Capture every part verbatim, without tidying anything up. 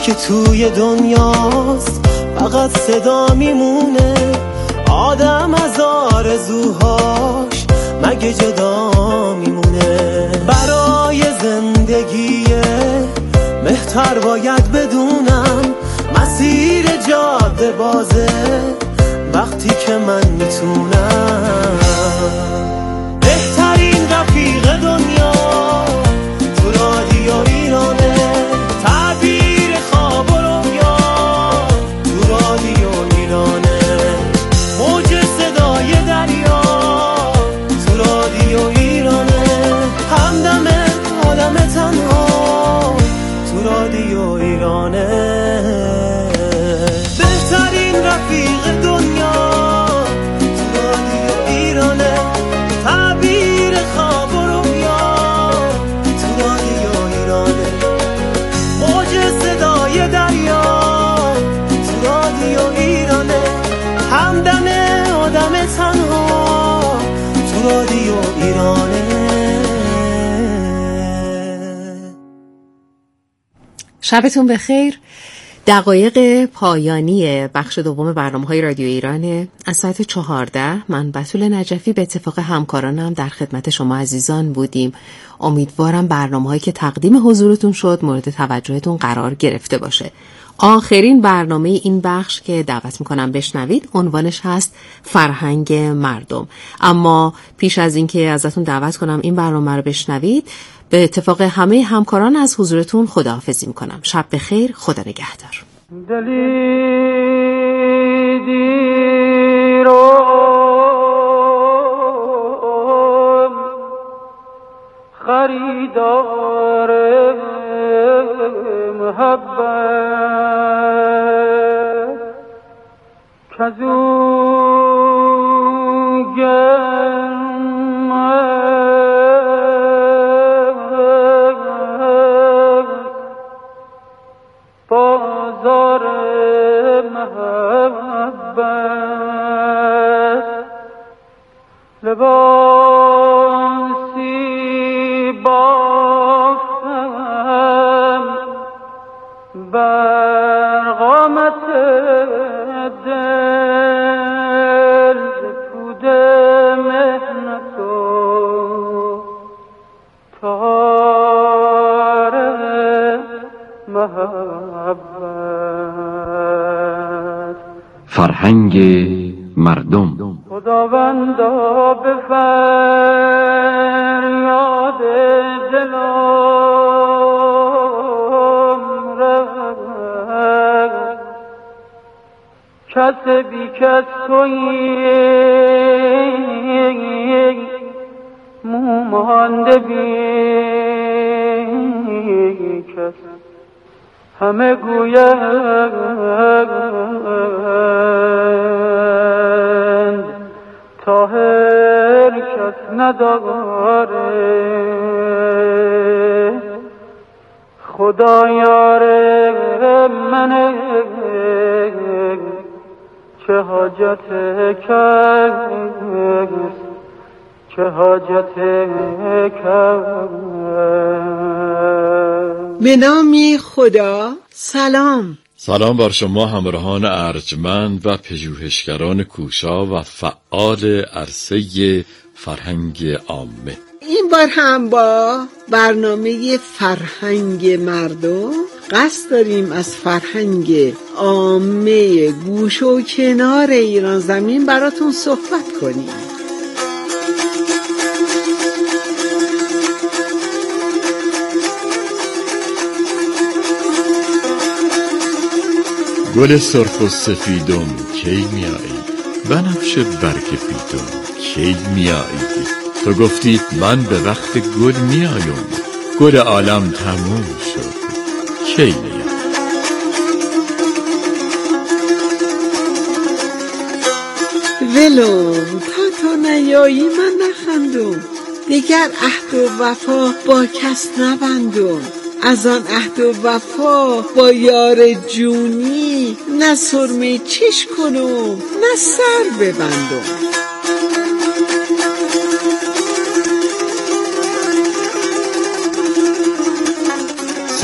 که توی دنیاست فقط صدا میمونه، آدم از آرزوهاش مگه جدا میمونه. برای زندگی مهتر باید بدونم مسیر جاده بازه وقتی که من میتونم. بهترین رفیق دنیا تو رادیو ایرانه، تعبیر خواب و رویا تو رادیو ایرانه، موج صدای دریا تو رادیو ایرانه، همدم آدم تنها تو رادیو ایرانه. بهترین رفیق دنیا تو رادیو ایرانه، تعبیر خواب و رویا تو رادیو ایرانه، موج صدای دریا تو رادیو ایرانه، همدم آدم تنها تو رادیو ایرانه. شبتون بخیر. دقایق پایانی بخش دوم برنامه‌های رادیو ایرانه. از ساعت چهارده من بتول نجفی به اتفاق همکارانم در خدمت شما عزیزان بودیم. امیدوارم برنامه‌هایی که تقدیم حضورتون شد مورد توجهتون قرار گرفته باشه. آخرین برنامه این بخش که دعوت میکنم بشنوید عنوانش هست فرهنگ مردم. اما پیش از اینکه ازتون دعوت کنم این برنامه رو بشنوید، به اتفاق همه همکاران از حضورتون خداحافظی میکنم. شب بخیر، خدا نگهدار. دلی دیرم خریدار محبت کزو گرم بازار محبت لباسی بافتم بر قامت دل پود مهنت و تار محبت. فرهنگ مردم. خداوندا به فریاد دلم رفت، کس بی کس تویی مومانده بی کس، همه گویند طاهر کس نداره، خدا یار منه چه حاجت کس، چه حاجت کس. به نام خدا. سلام. سلام بر شما همراهان ارجمند و پژوهشگران کوشا و فعال عرصه فرهنگ عامه. این بار هم با برنامه فرهنگ مردم قصد داریم از فرهنگ عامه گوشه و کنار ایران زمین براتون صحبت کنیم. گل سرخ و سفیدم کی میایی، بنفشه برگ بیدم کی میایی. تو گفتی من به وقت گل میایم، گل عالم تموم شد کی میایی. ولم تا تو نیایی من نخندم، دیگر عهد و وفا با کس نبندم. از آن عهد و وفا با یار جونی نه سرمه چش کنم نه سر ببندم.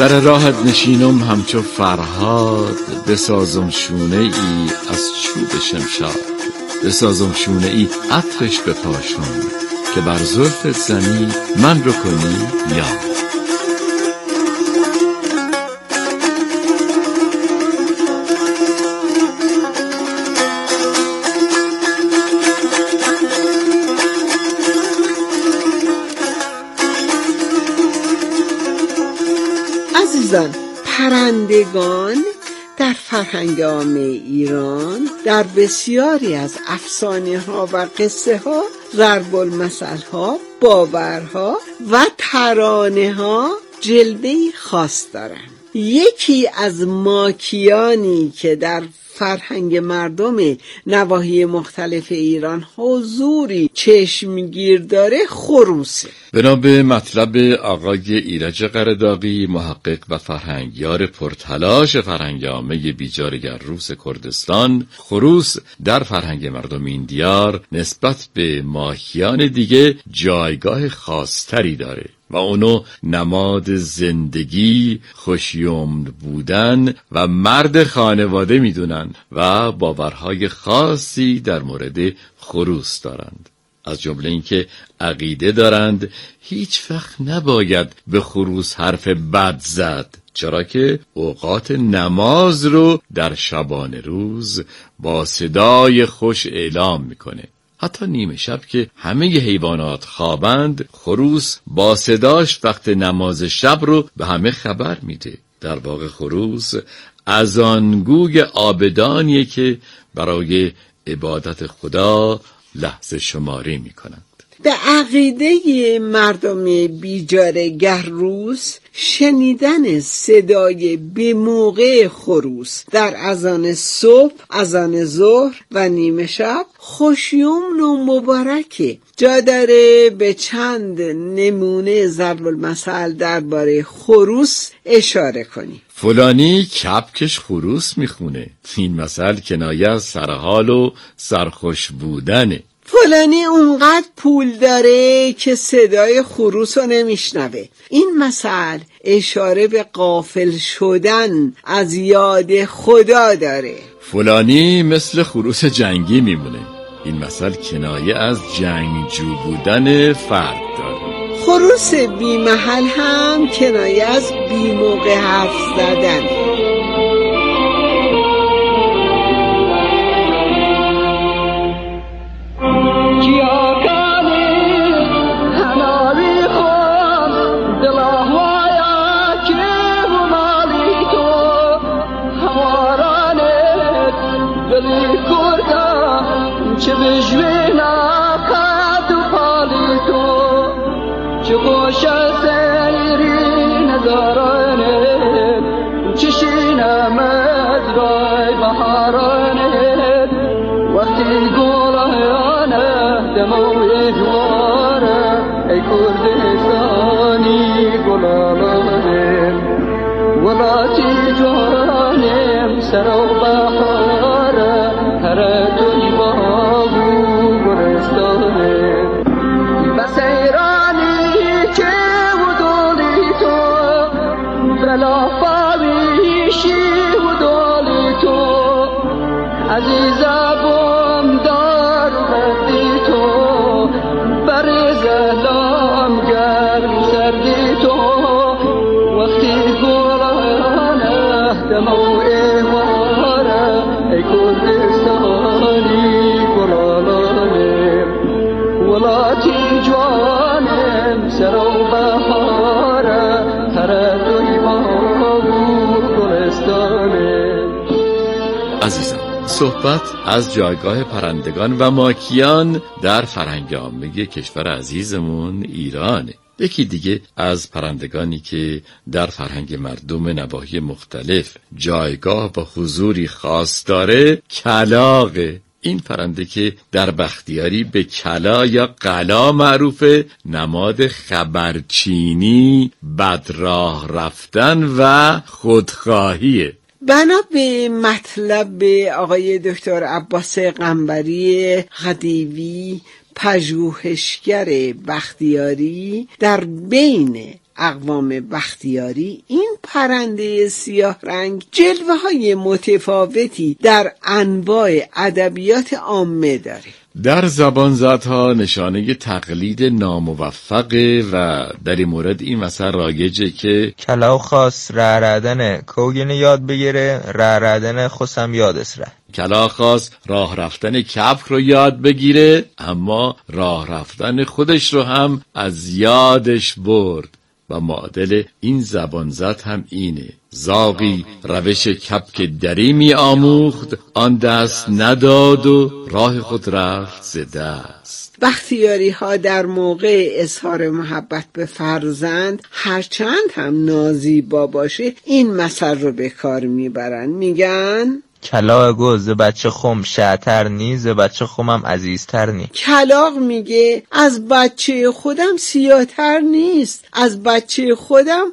سر راحت نشینم همچو فرهاد، بسازم شونه ای از چوب شمشاد. بسازم شونه ای عطرش بپاشم، که بر زلف زنی من رو کنی یاد. عزیزان، پرندگان در فرهنگ عامه ایران در بسیاری از افسانه ها و قصه ها، ضرب المثل ها، باورها و ترانه ها جلوه‌ای خاص دارند. یکی از ماکیانی که در فرهنگ مردم نواحی مختلف ایران حضوری چشمگیر داره خروسه. بنا به مطلب آقای ایرج قرداغی، محقق و فرهنگیار پرتلاش فرهنگ عامه بیجار گرروس کردستان، خروس در فرهنگ مردم این دیار نسبت به ماهیان دیگه جایگاه خاصتری داره و اونو نماد زندگی، خوشیوم بودن و مرد خانواده میدونن و باورهای خاصی در مورد خروس دارند. از جمله اینکه عقیده دارند هیچ وقت نباید به خروس حرف بد زد، چرا که اوقات نماز رو در شبانه روز با صدای خوش اعلام میکنه. حتی نیمه شب که همه حیوانات خوابند، خروس با صداش وقت نماز شب رو به همه خبر میده. در واقع خروس اذانگوی عابدانیه که برای عبادت خدا لحظه شماری میکنند. به عقیده مردم بیجار گرروس شنیدن صدای به موقع خروس در اذان صبح، اذان ظهر و نیمه شب خوشیوم و مبارکه. جا داره به چند نمونه ضرب المثل درباره خروس اشاره کنی. فلانی کپکش خروس میخونه. این مثل کنایه از سرحال و سرخوش بودنه. فلانی اونقدر پول داره که صدای خروس رو نمیشنوه. این مثل اشاره به غافل شدن از یاد خدا داره. فلانی مثل خروس جنگی میمونه. این مثل کنایه از جنگجو بودن فرد داره. خروس بی محل هم کنایه از بی موقع حرف زدن. چه بجوینا قد و پالی تو، چه خوش سیری نظرانه، چشینم از رای بهارانه، وقتی گلایانه دموی جواره، ای کردستانی گلالانه، ولاتی جوانیم سرو بهاره، هر توی عزیزم دار بردی تو، بریز لام گرم سردی تو، وقتی گلانه دمو ایواره، ای کردستانی گلالانه، ولاتی جوانم سرو بهاره، هر دوی باغو گلستانه. عزیزم، صحبت از جایگاه پرندگان و ماکیان در فرهنگ عامه کشور عزیزمون ایرانه. یکی دیگه از پرندگانی که در فرهنگ مردم نواحی مختلف جایگاه و حضوری خاص داره کلاغه. این پرنده که در بختیاری به کلا یا قلا معروفه، نماد خبرچینی، بدراه رفتن و خودخواهیه. بنا به مطلب آقای دکتر عباس قنبری خدیوی، پژوهشگر بختیاری، در بین اقوام بختیاری این پرنده سیاه رنگ جلوه های متفاوتی در انواع ادبیات عامه داره. در زبانزدها نشانه تقلید ناموفقه و در این مورد این مثل رایجه که کلاو خواست رعردن کوگن یاد بگیره، رعردن خودم یادش ره. کلاو خواست راه رفتن کپک رو یاد بگیره، اما راه رفتن خودش رو هم از یادش برد. و معادل این زبانزد هم اینه: زاغی روش کپک دری می آموخت، آن دست نداد و راه خود رفت ز دست. بختیاری ها در موقع اظهار محبت به فرزند هرچند هم نازیبا باشه این مثل رو به کار میبرن، میگن کلاغ گو ز بچه خم شعتر نی، ز بچه خمم عزیزتر نی. کلاغ میگه از بچه خودم سیاه‌تر نیست، از بچه خودم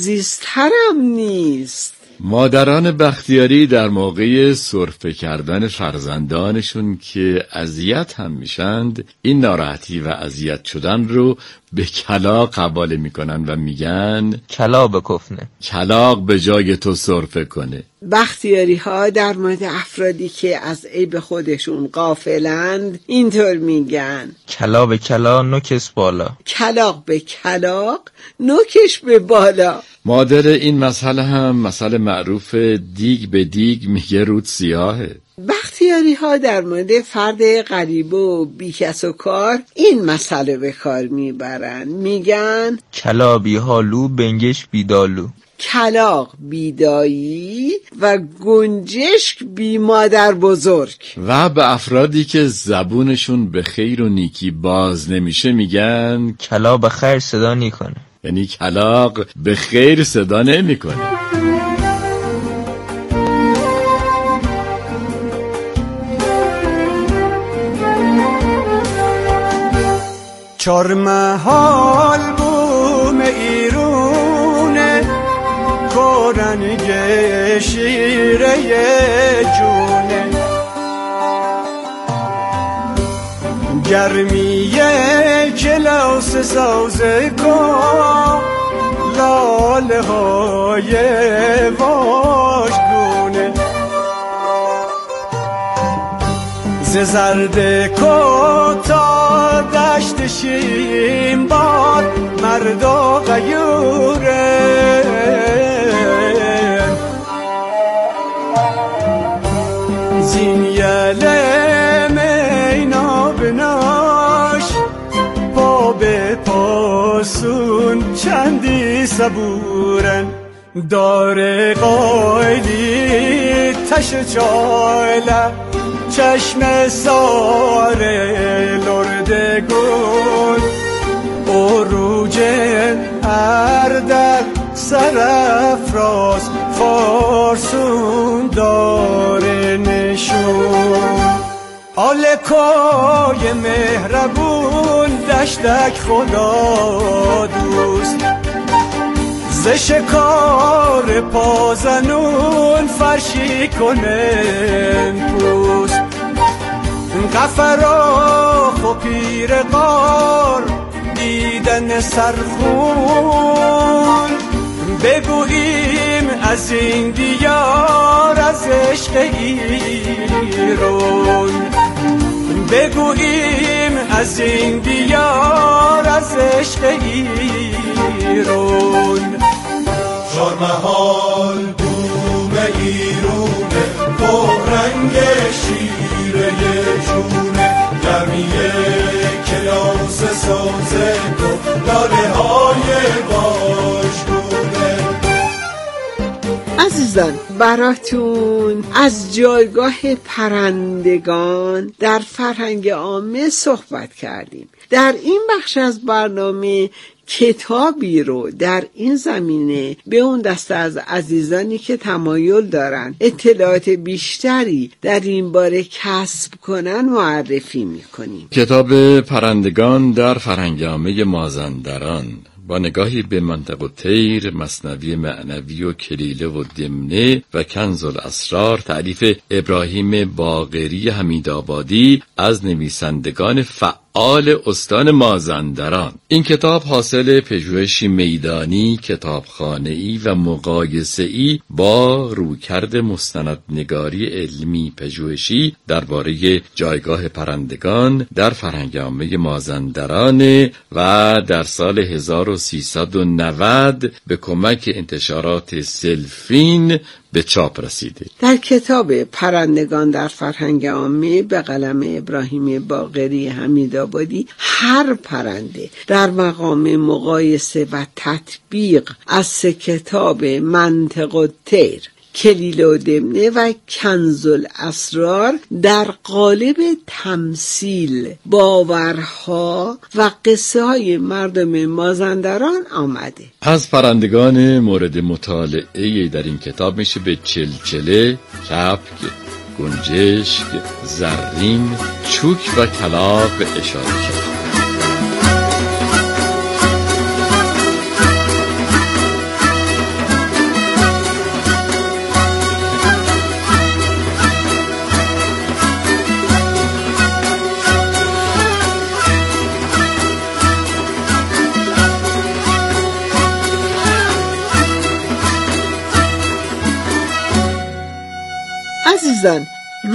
عزیزترم نیست. مادران بختیاری در موقع سرفه کردن فرزندانشون که اذیت هم میشند، این ناراحتی و اذیت شدن رو به کلاغ حواله میکنن و میگن کلاغ بکفنه، کلاغ به جای تو سرفه کنه. بختیاری ها در مورد افرادی که از عیب خودشون غافلند اینطور میگن کلاغ به کلاغ نوکش بالا، کلاغ به کلاغ نوکش به بالا. مادر این مسئله هم مسئله معروف دیگ به دیگ میگه رود سیاهه. بختیاری ها در مورد فرد غریبه و بیکس و کار این مسئله به کار میبرن، میگن کلاغ بی حالو بنگش بیدالو. کلاغ بیدایی و گنجشک بی مادر بزرگ. و به افرادی که زبونشون به خیر و نیکی باز نمیشه میگن کلاغ به خیر صدا نکنه، یعنی کلاغ به خیر صدا نمیکنه. چار محال بوم ایرونه، کورنگ شیره جونه، گرمیه کلاس سازه کن، لاله های واژگونه، ز زرد کتا دشت شیم باد، مردا غیوره، زین یله مینا بناش، پا به پاسون چندی صبورن، داره قایلی تش چایله، چشم ساره لردگون، اروج اردل سرفراز، فارسون داره نشون، آلکای مهربون دشتک خدا دوست، ز شکار پازنون فرشی کنن پوست، قفراخ و پیر قار دیدن سرخون، بگوییم از این دیار از عشق ایرون، بگوییم از این دیار از عشق ایرون. چار محال بوم ایرونه، کهرنگ شیره جونه، گرمیه کلاس سازه کن، لاله های واژگونه. عزیزان براتون از جایگاه پرندگان در فرهنگ عامه صحبت کردیم. در این بخش از برنامه کتابی رو در این زمینه به اون دسته از عزیزانی که تمایل دارن اطلاعات بیشتری در این باره کسب کنن معرفی میکنیم. کتاب پرندگان در فرهنگ عامه مازندران با نگاهی به منطق الطیر، مثنوی معنوی و کلیله و دمنه و کنز الاسرار، تألیف ابراهیم باقری حمیدآبادی از نویسندگان فعال استان مازندران. این کتاب حاصل پژوهشی میدانی، کتابخانه‌ای و مقایسه‌ای با رویکرد مستندنگاری علمی پژوهشی درباره جایگاه پرندگان در فرهنگ عامه مازندران و در سال هزار و سیصد و نود به کمک انتشارات سلفین به چاپ رسیده. در کتاب پرندگان در فرهنگ عامه به قلم ابراهیم باقری حمیدآبادی هر پرنده در مقام مقایسه و تطبیق از سه کتاب منطق الطیر، کلیله و دمنه و کنز الاسرار در قالب تمثیل باورها و قصه های مردم مازندران آمده. از پرندگان مورد مطالعه در این کتاب میشه به چلچله، کپک، گنجشک، زرین، چوک و کلاغ اشاره کرد. عزیزان،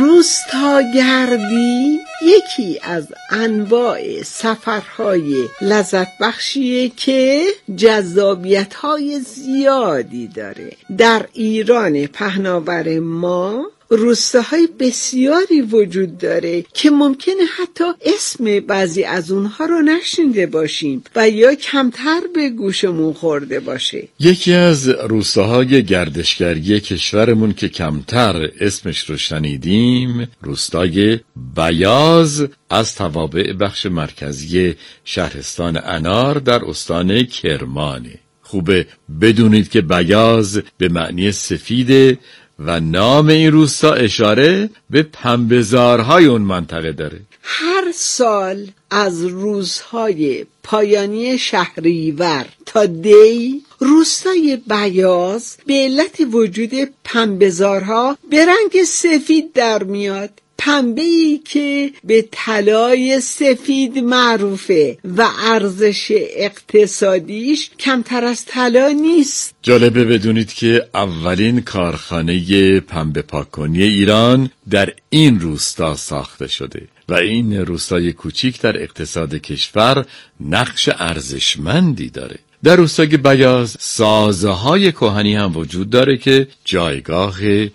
روستاگردی یکی از انواع سفرهای لذت بخشیه که جذابیت‌های زیادی داره. در ایران پهناور ما روستاهای بسیاری وجود داره که ممکنه حتی اسم بعضی از اونها رو نشنیده باشیم و یا کمتر به گوشمون خورده باشه. یکی از روستاهای گردشگری کشورمون که کمتر اسمش رو شنیدیم، روستای بیاض از توابع بخش مرکزی شهرستان انار در استان کرمانه. خوبه بدونید که بیاض به معنی سفیده و نام این روستا اشاره به پنبه‌زارهای اون منطقه داره. هر سال از روزهای پایانی شهریور تا دی، روستای بیاض به علت وجود پنبه‌زارها به رنگ سفید در میاد. پنبه‌ای که به طلای سفید معروفه و ارزش اقتصادیش کمتر از طلا نیست. جالبه بدونید که اولین کارخانه پنبه پاک‌کنی ایران در این روستا ساخته شده و این روستای کوچیک در اقتصاد کشور نقش ارزشمندی داره. در روستای بیاض سازهای کهنی هم وجود داره که جایگاه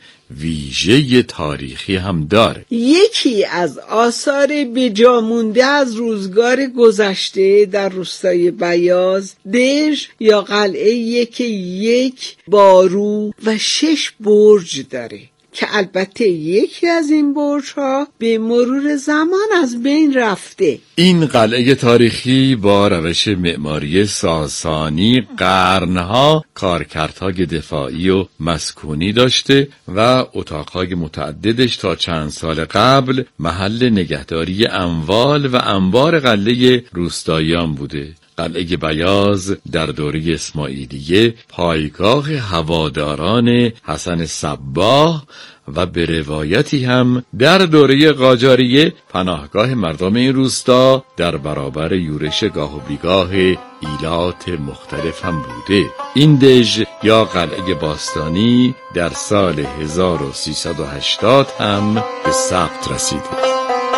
ویژه تاریخی هم داره. یکی از آثار بجا مونده از روزگار گذشته در روستای بیاض دژ یا قلعه که یک بارو و شش برج داره که البته یکی از این برج‌ها به مرور زمان از بین رفته. این قلعه تاریخی با روش معماری ساسانی قرنها کارکردهای دفاعی و مسکونی داشته و اتاقهای متعددش تا چند سال قبل محل نگهداری اموال و انبار قلعه روستاییان بوده. قلعه بیاض در دوره اسماعیلیه پایگاه هواداران حسن صباح و به روایتی هم در دوره قاجاریه پناهگاه مردم این روستا در برابر یورش گاه و بیگاه ایلات مختلف هم بوده. این دژ یا قلعه باستانی در سال هزار و سیصد و هشتاد هم به ثبت رسیده.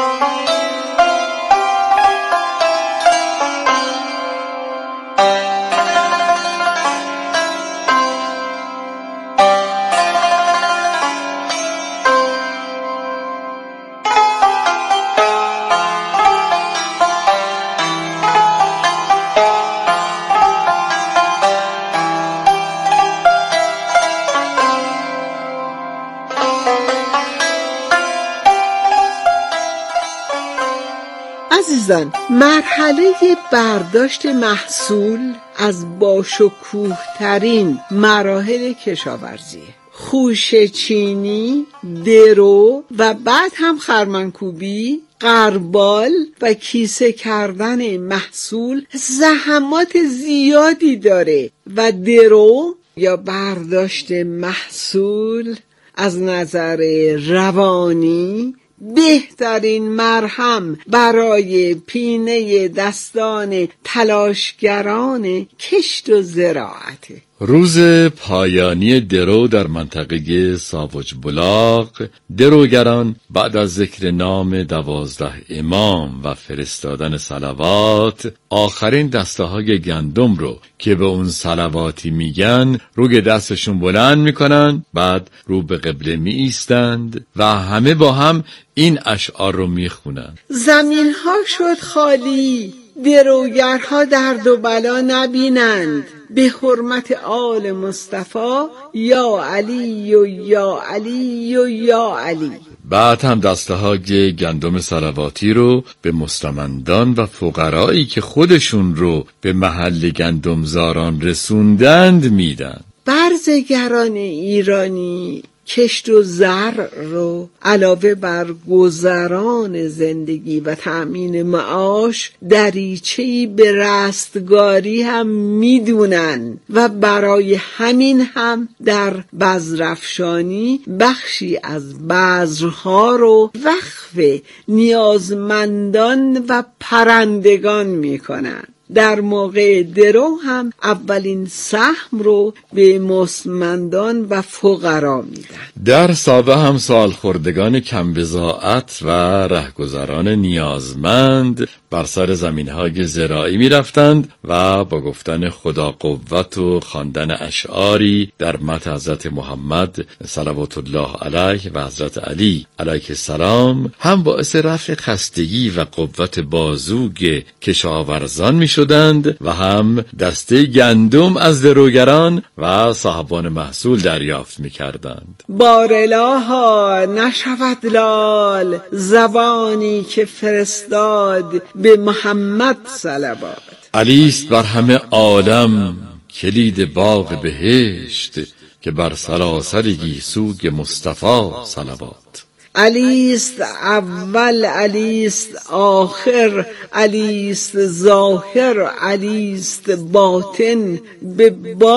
عزیزان، مرحله برداشت محصول از باشکوه‌ترین مراحل کشاورزیه. خوشه چینی، درو و بعد هم خرمنکوبی، غربال و کیسه کردن محصول زحمات زیادی داره و درو یا برداشت محصول از نظر روانی بهترین مرهم برای پینه دستان تلاشگران کشت و زراعته. روز پایانی درو در منطقه ساوج بلاغ، دروگران بعد از ذکر نام دوازده امام و فرستادن صلوات آخرین دسته های گندم رو که به اون صلواتی میگن روی دستشون بلند میکنن، بعد رو به قبله می ایستند و همه با هم این اشعار رو میخونن. زمین ها شد خالی، دروگرها درد و بلا نبینند، به حرمت آل مصطفی یا علی و یا علی و یا علی. بعد هم دسته های گندم صلواتی رو به مستمندان و فقرایی که خودشون رو به محل گندمزاران رسوندند میدن. برزگران ایرانی کشت و زرع رو علاوه بر گذران زندگی و تأمین معاش دریچه‌ای به رستگاری هم میدونن و برای همین هم در بذرافشانی بخشی از بذرها رو وقف نیازمندان و پرندگان میکنن. در موقع درو هم اولین سهم رو به مستمندان و فقرا میدن. در سابه هم سالخوردگان کمبضاعت و رهگذران نیازمند بر سر زمینهای زراعی می رفتند و با گفتن خدا قوت و خواندن اشعاری در مدح حضرت محمد صلوات الله علیه و حضرت علی علیه السلام هم باعث رفع خستگی و قوت بازوگ کشاورزان می شدند و هم دسته گندم از دروگران و صاحبان محصول دریافت می کردند. بارلاها نشود لال زبانی که فرستاد به محمد صلوات. علی است بر همه عالم کلید باغ بهشت که بر سلاسل گیسوی مصطفی صلوات. علیست اول، علیست آخر، علیست ظاهر، علیست باطن، به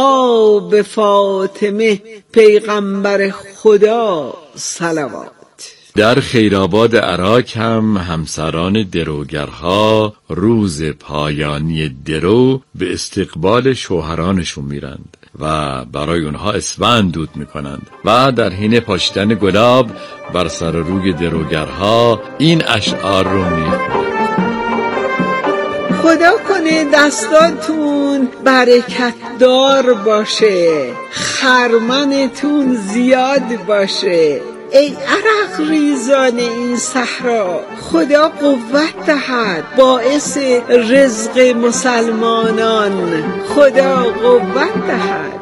باب فاطمه پیغمبر خدا صلوات. در خیرآباد عراق هم همسران دروگرها روز پایانی درو به استقبال شوهرانشون میرند و برای اونها اسفند دود میکنند و در حین پاشیدن گلاب بر سر روی دروگرها این اشعار رو میخونند. خدا کنه دستاتون برکت دار باشه، خرمنتون زیاد باشه. ای عرق ریزان این صحرا، خدا قوت دهد باعث رزق مسلمانان، خدا قوت دهد.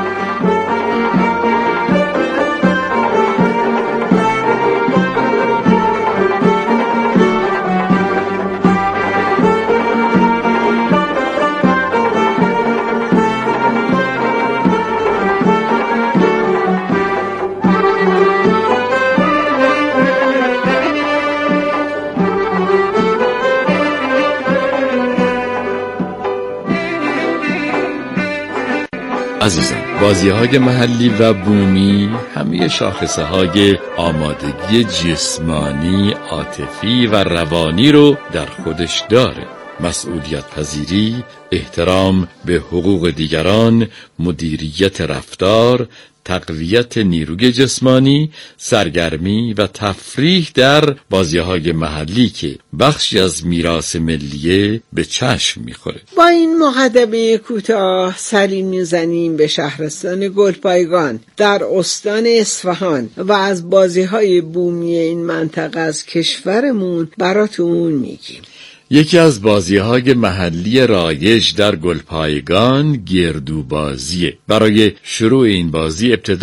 عزیزان، بازی‌های محلی و بومی همه شاخصه های آمادگی جسمانی، عاطفی و روانی رو در خودش داره. مسئولیت پذیری، احترام به حقوق دیگران، مدیریت رفتار، تقویت نیروی جسمانی، سرگرمی و تفریح در بازی‌های محلی که بخشی از میراث ملیه به چشم می‌خوره. با این مقدمه کوتاه سری می‌زنیم به شهرستان گلپایگان در استان اصفهان و از بازی‌های بومی این منطقه از کشورمون براتون میگیم. یکی از بازی‌های محلی رایج در گلپایگان گردوبازیه. برای شروع این بازی ابتدا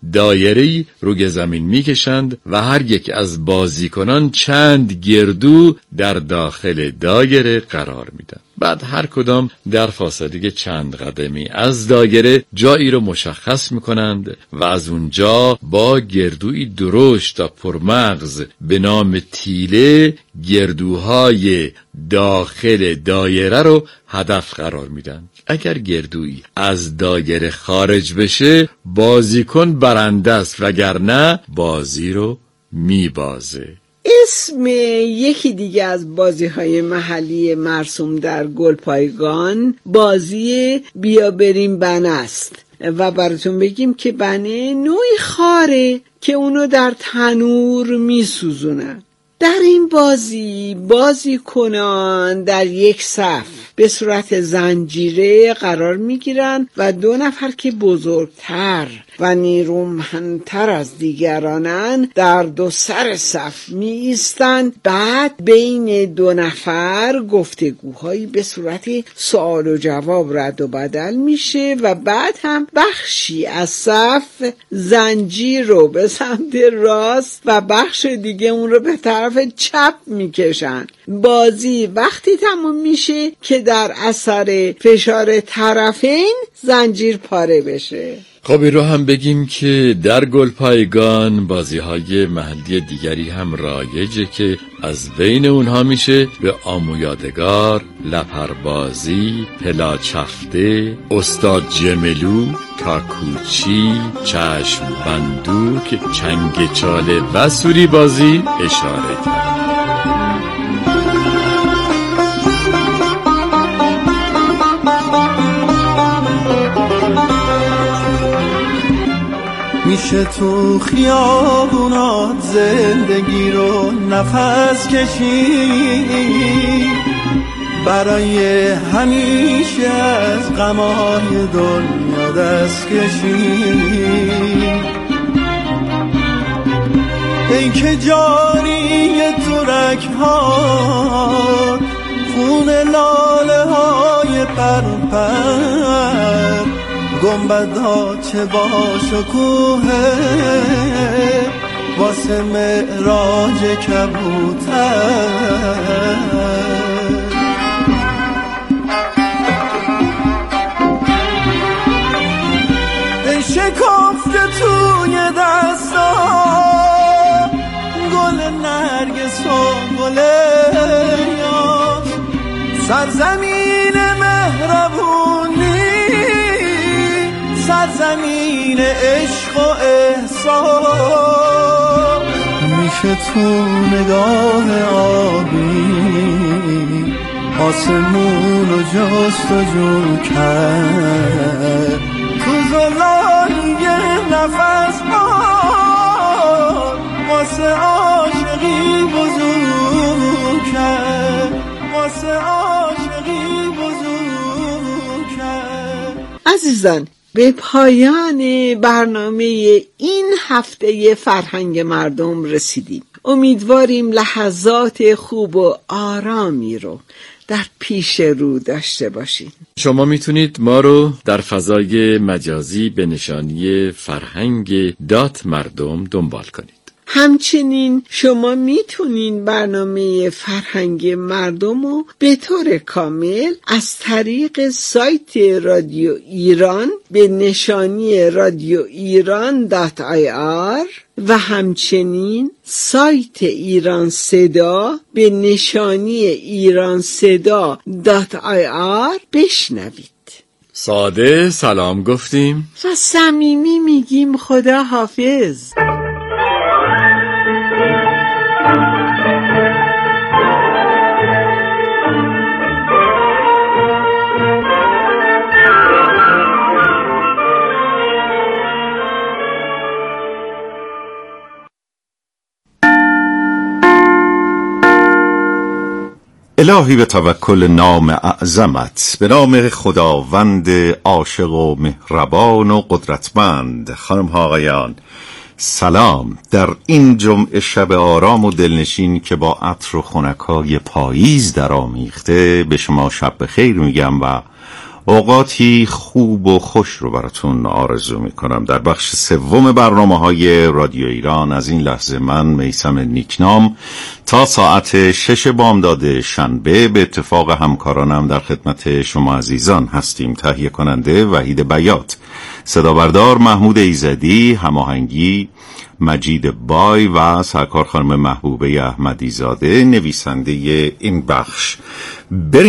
دایره‌ای روی زمین میکشند و هر یک از بازیکنان چند گردو در داخل دایره قرار میدن. بعد هر کدام در فاصله چند قدمی از دایره جایی رو مشخص میکنند و از اونجا با گردوی درشت و پرمغز به نام تیله گردوهای داخل دایره رو هدف قرار میدن. اگر گردویی از دایره خارج بشه بازیکن برنده است، وگرنه بازی رو میبازه. اسم یکی دیگه از بازی‌های محلی مرسوم در گلپایگان بازی بیا بریم بنه است و براتون بگیم که بنه نوعی خاره که اونو در تنور میسوزونن. در این بازی بازی کنان در یک صف به صورت زنجیره قرار میگیرن و دو نفر که بزرگتر و نیرومندتر از دیگرانن در دو سر صف می ایستند. بعد بین دو نفر گفتگوهایی به صورت سوال و جواب رد و بدل میشه و بعد هم بخشی از صف زنجیر رو به سمت راست و بخش دیگه اون رو به طرف چپ میکشن. بازی وقتی تموم میشه که در اثر فشار طرفین زنجیر پاره بشه. خب این رو هم بگیم که در گلپایگان بازی‌های محلی دیگری هم رایجه که از بین اونها میشه به آمو یادگار، لپربازی، پلاچفته، استاد جملو، کاکوچی، چشم بندوک، چنگ چاله و سوری بازی اشاره کرد. میشه تو خیابونات زندگی رو نفس کشی، برای همیشه از غمای دنیا دست کشی. ای که جاری ترک ها خون لاله های پرپر، گنبدها چه با شکوهه واسه معراج کبوتر. ای شکفته توی دستا گل نرگس و گل یاس، سرزمین مهربونی، سرزمین عشق و احسان. میشه تو نگاه آبی آسمون و جستجو کرد، تو زلال یه نفس آن واسه عاشقی بزرگ کرد، واسه عاشقی بزرگ کرد. عزیزان، به پایان برنامه این هفته فرهنگ مردم رسیدیم. امیدواریم لحظات خوب و آرامی رو در پیش رو داشته باشید. شما میتونید ما رو در فضای مجازی به نشانی فرهنگ دات مردم دنبال کنید. همچنین شما میتونین برنامه فرهنگ مردم رو به طور کامل از طریق سایت رادیو ایران به نشانی رادیو ایران دات آی آر و همچنین سایت ایران صدا به نشانی ایران صدا دات آی آر بشنوید. ساده سلام گفتیم و صمیمی میگیم خدا حافظ. الهی به توکل نام اعظمت، به نام خداوند عاشق و مهربان و قدرتمند. خانم ها آقایان سلام. در این جمعه شب آرام و دلنشین که با عطر و خنکای پاییز در آمیخته به شما شب بخیر میگم و اوقاتی خوب و خوش رو براتون آرزو میکنم. در بخش سوم برنامه های رادیو ایران از این لحظه من میثم نیکنام تا ساعت شش بامداد شنبه به اتفاق همکارانم در خدمت شما عزیزان هستیم. تهیه کننده وحید بیات، صدا بردار محمود ایزدی، هماهنگی مجید بای و سرکار خانم محبوبه احمدی زاده، نویسنده این بخش. بریم